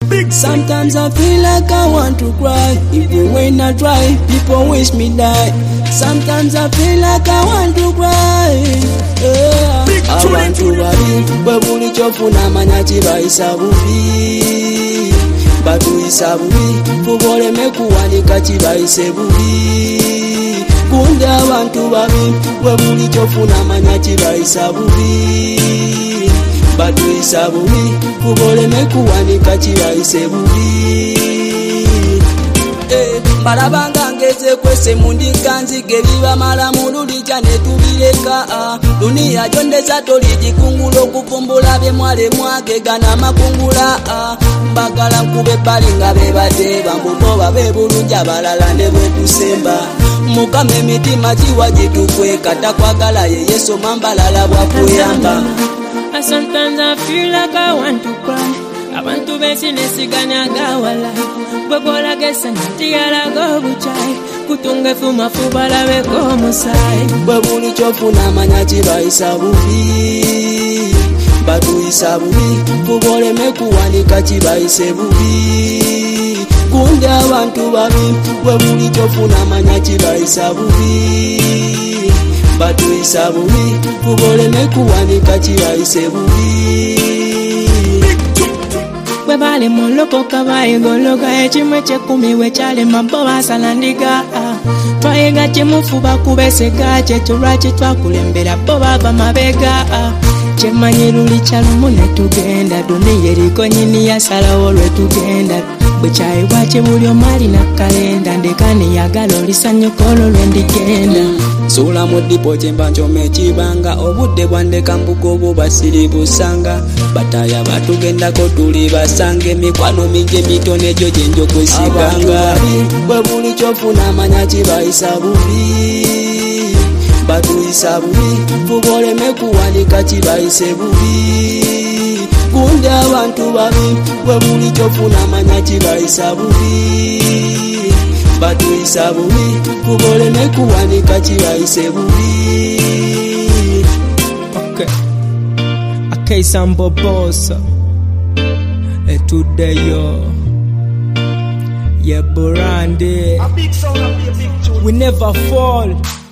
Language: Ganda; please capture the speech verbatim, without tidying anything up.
Sometimes I feel like I want to cry. Even when I try, people wish me die. Sometimes I feel like I want to cry. Yeah. I want to worry. Bwe buli kyofuna manya kibayisa bubi. Batuyisa bubi. Fuboleme kuwanika kibayise bubi. Kundi abantu babi. Bwe buli kyofuna manya kibayisa bubi. Batuyisa bubi. Fuboleme kuwanika kibayise bubi. Eh, barabanga ngeze kwese mundika nzige biba mala mululi cyane tubireka. Dunia jondeza toli jikungulo kuvumbula bye mwale mwage gana makungula. Mbagala nkube balinga bebate bambuko babe bulunja balala ne bekusemba. Mukame mitima jiwa jitukwe kata kwagala ye Yesu mambalala bwa kuyamba. Sometimes I feel like I want to cry. I want to be seen as gawala. Bobola gesa ntiala go buchai. Kutunge fuma fubala we como sai. Bwe buli kyofuna manya kibayisa bubi. Batuyisa bubi. Fuboleme kuwanika kibayise bubi. Kundi abantu babi. Bwe buli kyofuna manya kibayisa bubi. Batuyisa bubi. Fuboleme kuwanika kibayise bubi. Bwe bale moloko kabaye gologa ekimwe kyekumi we kyale maboba salandiga. Twayiga kimufuba kubesega kyetulwa kitwakulembera bo bava mabega. Kyemanyi luli kyalumu ne tugenda duniya eriko nyini yasalawo lwe tugenda. Bwe kyayibwa kyebuli omali na kalenda ndekani yagala olisanyukolo lwe ndigenda. Sula mu dipo kyemba nkyome ekibanga obudde bwandeka mbugo bo basiri busanga. Bataya batugendako tuli basange mikwano mingi mitone gyo gyenjo kwesibanga. Bwe buli kyofuna manya kibayisa bubi. Batuyisa bubi. Fuboleme kuwanika kibayise bubi. Kundi abantu babi. Bwe buli kyofuna manya kibayisa bubi. Batuyisa bubi. Fuboleme kuwanika kibayise bubi. Okay. Okay, Sambo Boss. E today yo. Yeah, Burandi. We never fall.